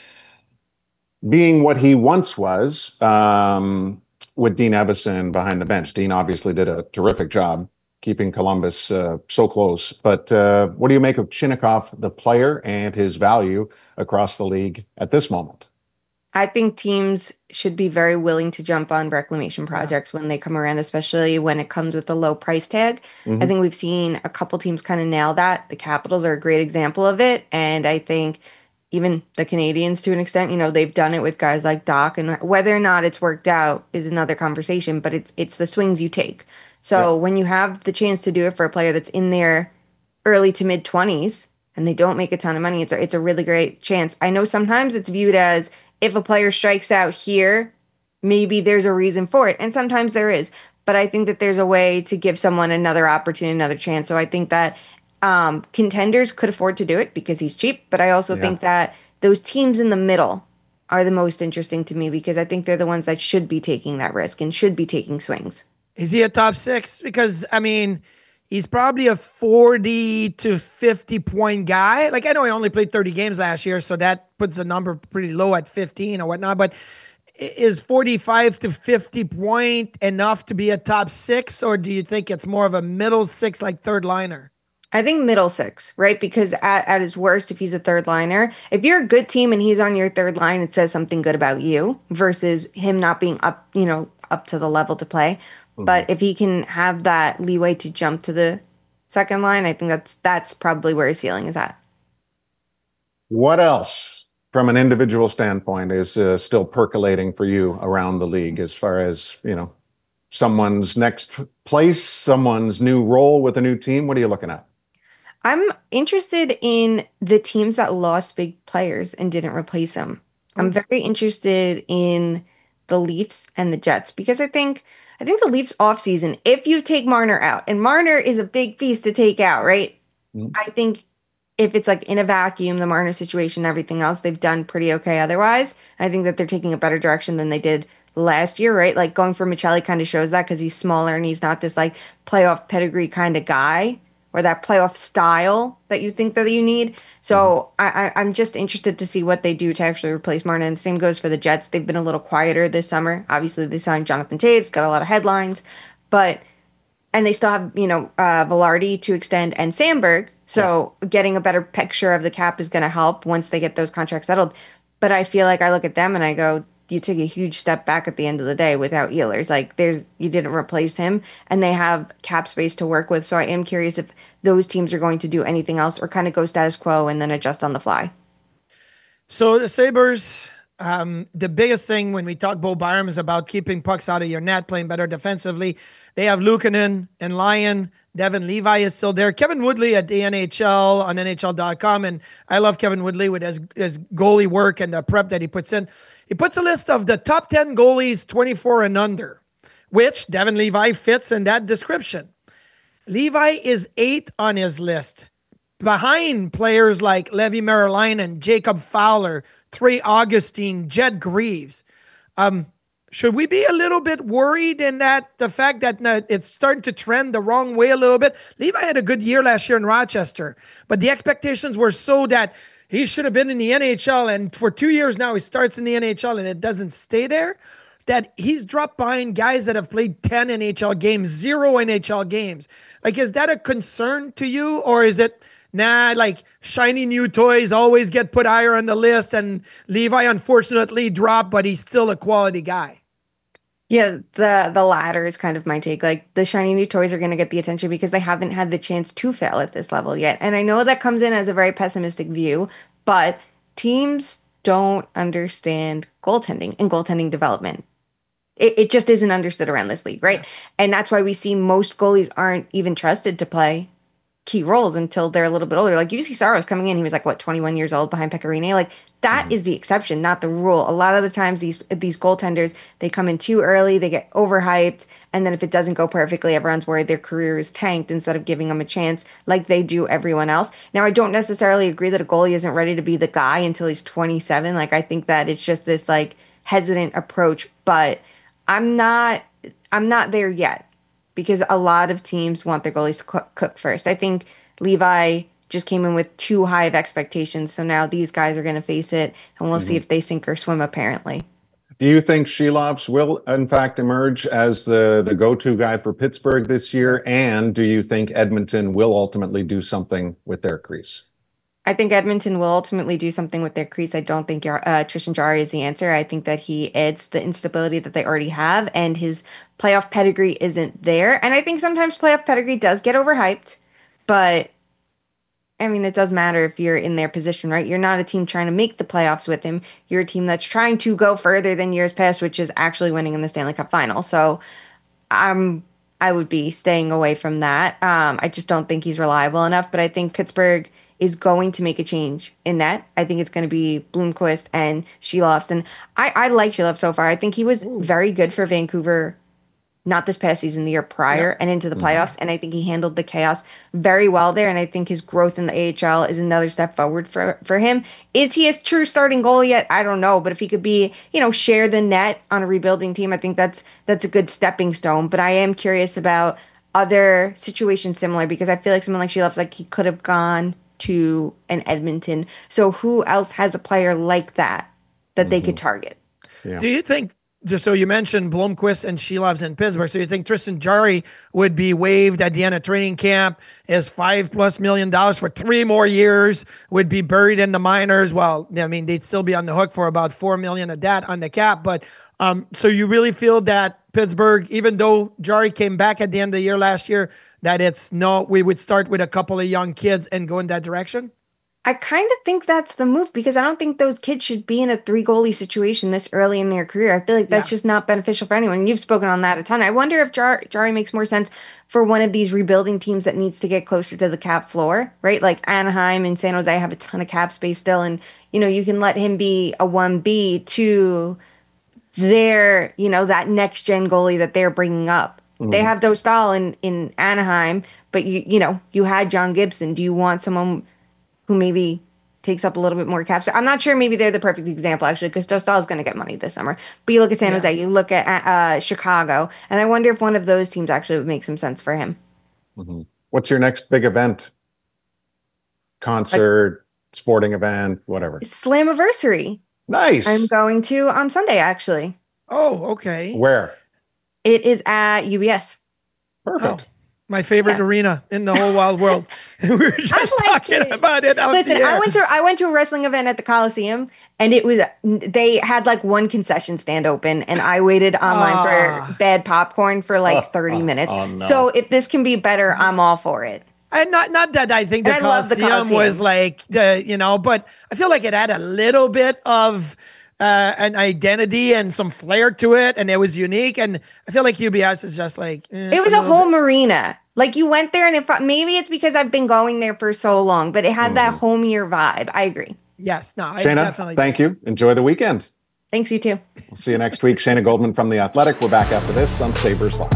being what he once was, um, with Dean Evason behind the bench. Dean obviously did a terrific job keeping Columbus uh, so close. But uh, what do you make of Chinakhov, the player, and his value across the league at this moment? I think teams should be very willing to jump on reclamation projects when they come around, especially when it comes with a low price tag. Mm-hmm. I think we've seen a couple teams kind of nail that. The Capitals are a great example of it. And I think even the Canadians, to an extent, you know, they've done it with guys like Doc, and whether or not it's worked out is another conversation, but it's it's the swings you take. So yeah. when you have the chance to do it for a player that's in their early to mid twenties and they don't make a ton of money, it's a, it's a really great chance. I know sometimes it's viewed as, if a player strikes out here, maybe there's a reason for it. And sometimes there is. But I think that there's a way to give someone another opportunity, another chance. So I think that Um, contenders could afford to do it because he's cheap, but I also yeah. think that those teams in the middle are the most interesting to me, because I think they're the ones that should be taking that risk and should be taking swings. Is he a top six? Because, I mean, he's probably a forty to fifty point guy. Like, I know he only played thirty games last year, so that puts the number pretty low at fifteen or whatnot, but is forty-five to fifty point enough to be a top six, or do you think it's more of a middle six, like third liner? I think middle six, right? Because at, at his worst, if he's a third liner, if you're a good team and he's on your third line, it says something good about you versus him not being up, you know, up to the level to play. Mm-hmm. But if he can have that leeway to jump to the second line, I think that's that's probably where his ceiling is at. What else, from an individual standpoint, is uh, still percolating for you around the league as far as, you know, someone's next place, someone's new role with a new team? What are you looking at? I'm interested in the teams that lost big players and didn't replace them. Oh. I'm very interested in the Leafs and the Jets because I think I think the Leafs offseason, if you take Marner out, and Marner is a big piece to take out, right? Mm. I think if it's like in a vacuum, the Marner situation, everything else, they've done pretty okay otherwise. I think that they're taking a better direction than they did last year, right? Like going for Michelli kind of shows that because he's smaller and he's not this like playoff pedigree kind of guy or that playoff style that you think that you need. So mm-hmm. I, I, I'm just interested to see what they do to actually replace Marner. And the same goes for the Jets. They've been a little quieter this summer. Obviously, they signed Jonathan Toews, got a lot of headlines, but and they still have, you know, uh, Velarde to extend and Sandberg. So yeah. getting a better picture of the cap is going to help once they get those contracts settled. But I feel like I look at them and I go, you took a huge step back at the end of the day without Ehlers. Like there's, you didn't replace him and they have cap space to work with. So I am curious if those teams are going to do anything else or kind of go status quo and then adjust on the fly. So the Sabres, um, the biggest thing when we talk Bo Byram is about keeping pucks out of your net, playing better defensively. They have Luukkonen and Lyon. Devin Levi is still there. Kevin Woodley at the N H L on N H L dot com. And I love Kevin Woodley with his, his goalie work and the prep that he puts in. He puts a list of the top ten goalies twenty-four and under, which Devin Levi fits in that description. Levi is eight on his list, behind players like Levi Merrillainen, Jacob Fowler, Trey Augustine, Jed Greaves. Um, should we be a little bit worried in that the fact that uh, it's starting to trend the wrong way a little bit? Levi had a good year last year in Rochester, but the expectations were so that he should have been in the N H L, and for two years now he starts in the N H L and it doesn't stay there, that he's dropped behind guys that have played ten N H L games, zero N H L games. Like, is that a concern to you, or is it, nah, like shiny new toys always get put higher on the list and Levi unfortunately dropped, but he's still a quality guy? Yeah, the the latter is kind of my take. Like the shiny new toys are going to get the attention because they haven't had the chance to fail at this level yet. And I know that comes in as a very pessimistic view, but teams don't understand goaltending and goaltending development. It, it just isn't understood around this league, right? Yeah. And that's why we see most goalies aren't even trusted to play key roles until they're a little bit older. Like U C Saros coming in, he was like, what, twenty-one years old behind Pecorine? Like that mm-hmm. is the exception, not the rule. A lot of the times these these goaltenders, they come in too early, they get overhyped, and then if it doesn't go perfectly, everyone's worried their career is tanked instead of giving them a chance like they do everyone else. Now, I don't necessarily agree that a goalie isn't ready to be the guy until he's twenty-seven. Like I think that it's just this like hesitant approach, but I'm not I'm not there yet. Because a lot of teams want their goalies to cook first. I think Levi just came in with too high of expectations. So now these guys are going to face it, and we'll mm-hmm. see if they sink or swim, apparently. Do you think Shelovs will, in fact, emerge as the, the go-to guy for Pittsburgh this year? And do you think Edmonton will ultimately do something with their crease? I think Edmonton will ultimately do something with their crease. I don't think uh, Tristan Jarry is the answer. I think that he adds the instability that they already have, and his playoff pedigree isn't there. And I think sometimes playoff pedigree does get overhyped, but I mean, it does matter if you're in their position, right? You're not a team trying to make the playoffs with him. You're a team that's trying to go further than years past, which is actually winning in the Stanley Cup final. So I'm, I would be staying away from that. Um, I just don't think he's reliable enough, but I think Pittsburgh is going to make a change in that. I think it's going to be Blomqvist and Shelovs. And I, I like Shelovs so far. I think he was Ooh. very good for Vancouver, not this past season, the year prior, yeah. and into the playoffs. Mm-hmm. And I think he handled the chaos very well there. And I think his growth in the A H L is another step forward for, for him. Is he a true starting goalie yet? I don't know. But if he could be, you know, share the net on a rebuilding team, I think that's that's a good stepping stone. But I am curious about other situations similar, because I feel like someone like Shelovs, like he could have gone to an Edmonton. So who else has a player like that that mm-hmm. they could target? Yeah. Do you think just so you mentioned Blomqvist and Shelov's in Pittsburgh. So you think Tristan Jarry would be waived at the end of training camp, is five plus million dollars for three more years, would be buried in the minors. Well, I mean, they'd still be on the hook for about four million of that on the cap. But um, so you really feel that Pittsburgh, even though Jarry came back at the end of the year last year, that it's no, we would start with a couple of young kids and go in that direction? I kind of think that's the move because I don't think those kids should be in a three goalie situation this early in their career. I feel like that's yeah. just not beneficial for anyone. And you've spoken on that a ton. I wonder if Jar- Jarry makes more sense for one of these rebuilding teams that needs to get closer to the cap floor, right? Like Anaheim and San Jose have a ton of cap space still. And, you know, you can let him be a one B to their, you know, that next gen goalie that they're bringing up. Mm-hmm. They have Dostal in, in Anaheim, but you, you know, you had John Gibson. Do you want someone who maybe takes up a little bit more cap? So I'm not sure maybe they're the perfect example, actually, because Dostal is going to get money this summer. But you look at San Jose, yeah. you look at uh, Chicago, and I wonder if one of those teams actually would make some sense for him. Mm-hmm. What's your next big event? Concert, like, sporting event, whatever. Slammiversary. Nice. I'm going to on Sunday, actually. Oh, okay. Where? It is at U B S. Perfect. Oh. My favorite yeah. arena in the whole wild world. We were just like talking it. about it. Out Listen, the I went to I went to a wrestling event at the Coliseum, and it was they had like one concession stand open, and I waited online ah. for bad popcorn for like oh, thirty oh, minutes. Oh, no. So if this can be better, I'm all for it. And not not that I think the, I Coliseum, the Coliseum was like the you know, but I feel like it had a little bit of uh, an identity and some flair to it, and it was unique. And I feel like U B S is just like eh, it was a, a home bit. arena. Like you went there, and if maybe it's because I've been going there for so long, but it had mm. that home year vibe. I agree. Yes, no, I Shayna, definitely. Thank do. you. Enjoy the weekend. Thanks, you too. We'll see you next week. Shayna Goldman from The Athletic. We're back after this on Sabres Live.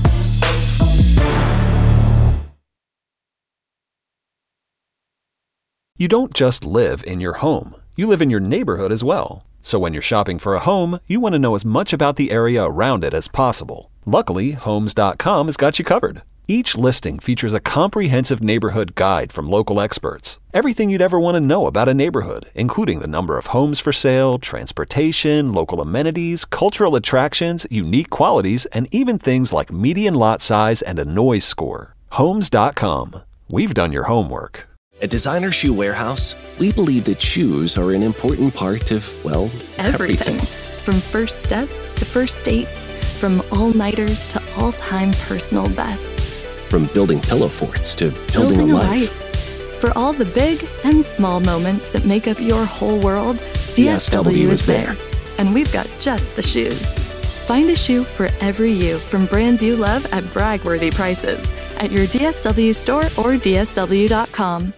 You don't just live in your home. You live in your neighborhood as well. So when you're shopping for a home, you want to know as much about the area around it as possible. Luckily, Homes dot com has got you covered. Each listing features a comprehensive neighborhood guide from local experts. Everything you'd ever want to know about a neighborhood, including the number of homes for sale, transportation, local amenities, cultural attractions, unique qualities, and even things like median lot size and a noise score. Homes dot com. We've done your homework. At Designer Shoe Warehouse, we believe that shoes are an important part of, well, everything. everything. From first steps to first dates, from all-nighters to all-time personal bests. From building pillow forts to building, building a, a life. life. For all the big and small moments that make up your whole world, D S W, D S W is there. And we've got just the shoes. Find a shoe for every you from brands you love at brag-worthy prices at your D S W store or D S W dot com.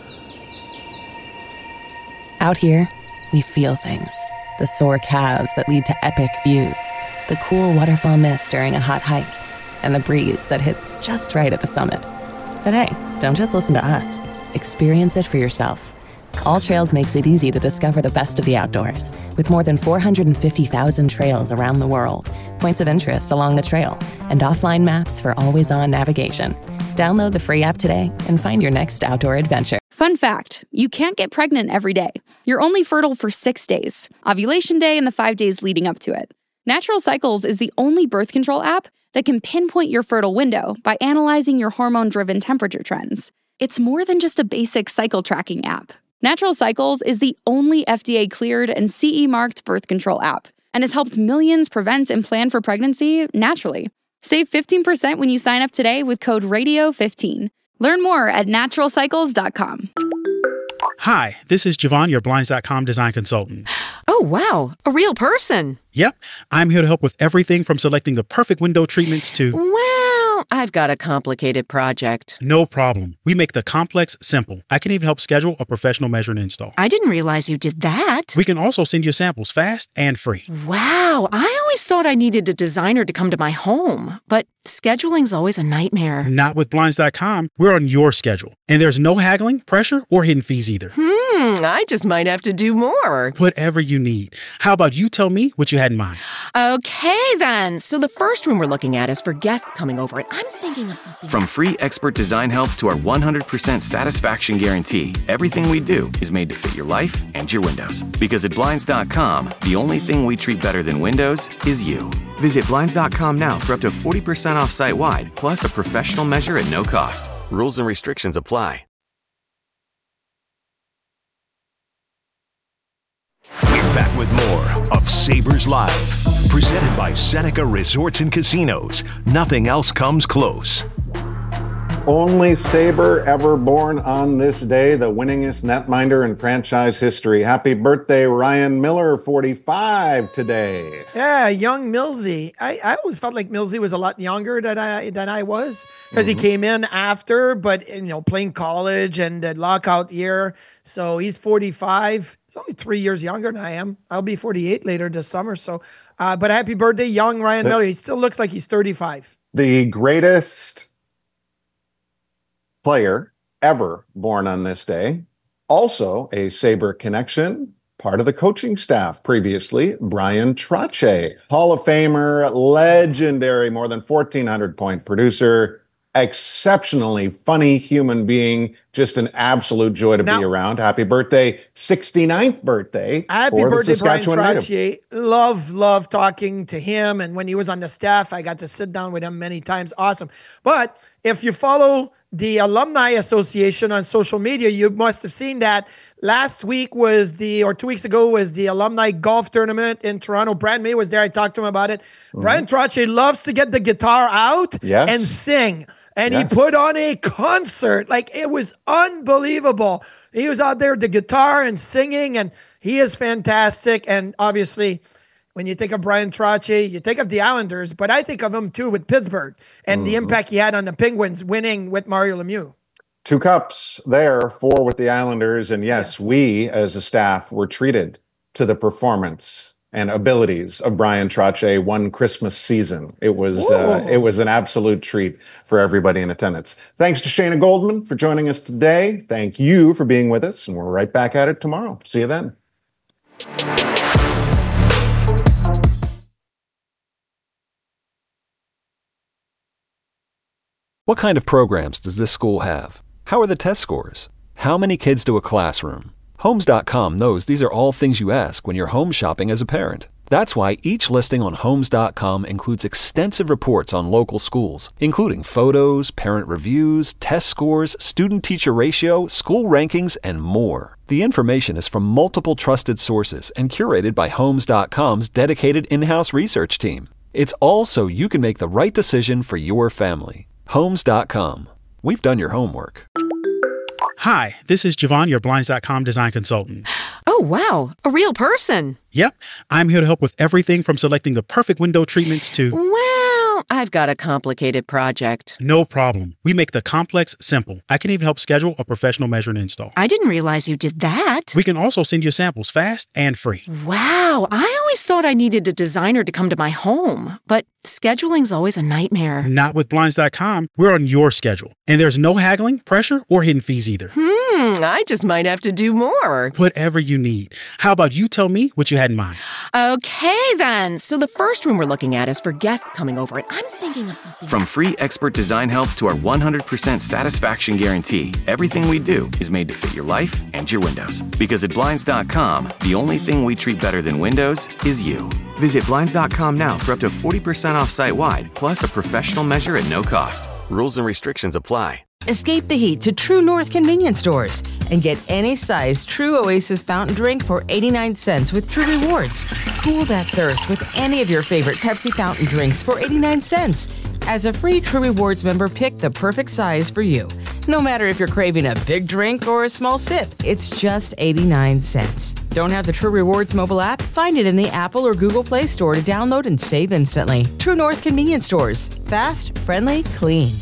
Out here, we feel things. The sore calves that lead to epic views, the cool waterfall mist during a hot hike, and the breeze that hits just right at the summit. But hey, don't just listen to us. Experience it for yourself. All Trails makes it easy to discover the best of the outdoors, with more than four hundred fifty thousand trails around the world, points of interest along the trail, and offline maps for always-on navigation. Download the free app today and find your next outdoor adventure. Fun fact, you can't get pregnant every day. You're only fertile for six days, ovulation day and the five days leading up to it. Natural Cycles is the only birth control app that can pinpoint your fertile window by analyzing your hormone-driven temperature trends. It's more than just a basic cycle tracking app. Natural Cycles is the only F D A-cleared and C E-marked birth control app and has helped millions prevent and plan for pregnancy naturally. Save fifteen percent when you sign up today with code radio fifteen. Learn more at natural cycles dot com. Hi, this is Javon, your Blinds dot com design consultant. Oh, wow. A real person. Yep. I'm here to help with everything from selecting the perfect window treatments to... Well, I've got a complicated project. No problem. We make the complex simple. I can even help schedule a professional measure and install. I didn't realize you did that. We can also send you samples fast and free. Wow. I always thought I needed a designer to come to my home, but scheduling's always a nightmare. Not with Blinds dot com. We're on your schedule. And there's no haggling, pressure, or hidden fees either. Hmm, I just might have to do more. Whatever you need. How about you tell me what you had in mind? Okay, then. So the first room we're looking at is for guests coming over, and I'm thinking of something. From free expert design help to our one hundred percent satisfaction guarantee, everything we do is made to fit your life and your windows. Because at Blinds dot com, the only thing we treat better than windows is you. Visit Blinds dot com now for up to forty percent off site-wide, plus a professional measure at no cost. Rules and restrictions apply. We're back with more of Sabres Live, presented by Seneca Resorts and Casinos. Nothing else comes close. Only Sabre ever born on this day, the winningest netminder in franchise history. Happy birthday, Ryan Miller, forty-five today. Yeah, young Millsy. I, I always felt like Millsy was a lot younger than I than I was because mm-hmm. he came in after, but you know, playing college and the lockout year. So he's forty-five. He's only three years younger than I am. I'll be forty-eight later this summer. So, uh, but happy birthday, young Ryan the, Miller. He still looks like he's thirty-five. The greatest player ever born on this day. Also a Sabre connection, part of the coaching staff previously, Bryan Trottier, Hall of Famer, legendary, more than fourteen hundred point producer, exceptionally funny human being, just an absolute joy to now, be around. Happy birthday, sixty-ninth birthday. Happy for birthday, the Saskatchewan Bryan Trottier. Love, love talking to him. And when he was on the staff, I got to sit down with him many times. Awesome. But if you follow the Alumni Association on social media, you must have seen that last week was the, or two weeks ago was the Alumni Golf Tournament in Toronto. Brad May was there. I talked to him about it. Mm-hmm. Bryan Trottier loves to get the guitar out yes. and sing. And yes. he put on a concert. Like, it was unbelievable. He was out there with the guitar and singing, and he is fantastic. And obviously, when you think of Bryan Trottier, you think of the Islanders, but I think of him too with Pittsburgh and mm-hmm. the impact he had on the Penguins winning with Mario Lemieux. Two cups there, four with the Islanders. And yes, yes, we as a staff were treated to the performance and abilities of Bryan Trottier one Christmas season. It was uh, it was an absolute treat for everybody in attendance. Thanks to Shayna Goldman for joining us today. Thank you for being with us, and we're right back at it tomorrow. See you then. What kind of programs does this school have? How are the test scores? How many kids do a classroom? Homes dot com knows these are all things you ask when you're home shopping as a parent. That's why each listing on Homes dot com includes extensive reports on local schools, including photos, parent reviews, test scores, student-teacher ratio, school rankings, and more. The information is from multiple trusted sources and curated by Homes dot com's dedicated in-house research team. It's all so you can make the right decision for your family. Homes dot com. We've done your homework. Hi, this is Javon, your Blinds dot com design consultant. Oh, wow. A real person. Yep. I'm here to help with everything from selecting the perfect window treatments to... Well, I've got a complicated project. No problem. We make the complex simple. I can even help schedule a professional measure and install. I didn't realize you did that. We can also send you samples fast and free. Wow. I always thought I needed a designer to come to my home, but scheduling's always a nightmare. Not with Blinds dot com. We're on your schedule. And there's no haggling, pressure, or hidden fees either. Hmm, I just might have to do more. Whatever you need. How about you tell me what you had in mind? Okay, then. So the first room we're looking at is for guests coming over, and I'm thinking of something. From free expert design help to our one hundred percent satisfaction guarantee, everything we do is made to fit your life and your windows. Because at Blinds dot com, the only thing we treat better than windows is you. Visit Blinds dot com now for up to forty percent off site-wide, plus a professional measure at no cost. Rules and restrictions apply. Escape the heat to True North convenience stores and get any size True Oasis fountain drink for eighty-nine cents with True Rewards. Cool that thirst with any of your favorite Pepsi fountain drinks for eighty-nine cents. As a free True Rewards member, pick the perfect size for you. No matter if you're craving a big drink or a small sip, it's just eighty-nine cents. Don't have the True Rewards mobile app? Find it in the Apple or Google Play Store to download and save instantly. True North convenience stores. Fast, friendly, clean.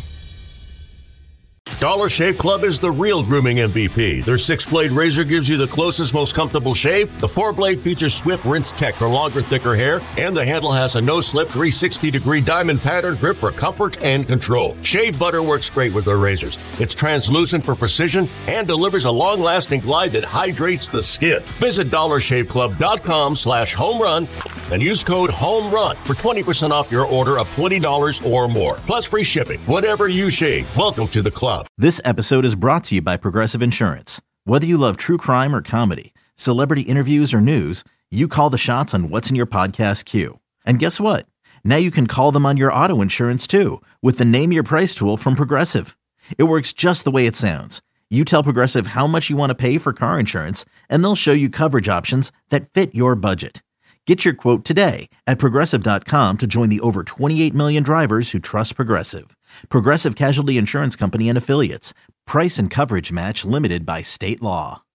Dollar Shave Club is the real grooming M V P. Their six-blade razor gives you the closest, most comfortable shave. The four-blade features Swift Rinse Tech for longer, thicker hair, and the handle has a no-slip three sixty degree diamond pattern grip for comfort and control. Shave butter works great with their razors. It's translucent for precision and delivers a long-lasting glide that hydrates the skin. Visit dollar shave club dot com slash home run and use code HOMERUN for twenty percent off your order of twenty dollars or more, plus free shipping. Whatever you shave, welcome to the club. This episode is brought to you by Progressive Insurance. Whether you love true crime or comedy, celebrity interviews or news, you call the shots on what's in your podcast queue. And guess what? Now you can call them on your auto insurance too with the Name Your Price tool from Progressive. It works just the way it sounds. You tell Progressive how much you want to pay for car insurance, and they'll show you coverage options that fit your budget. Get your quote today at Progressive dot com to join the over twenty-eight million drivers who trust Progressive. Progressive Casualty Insurance Company and Affiliates. Price and coverage match limited by state law.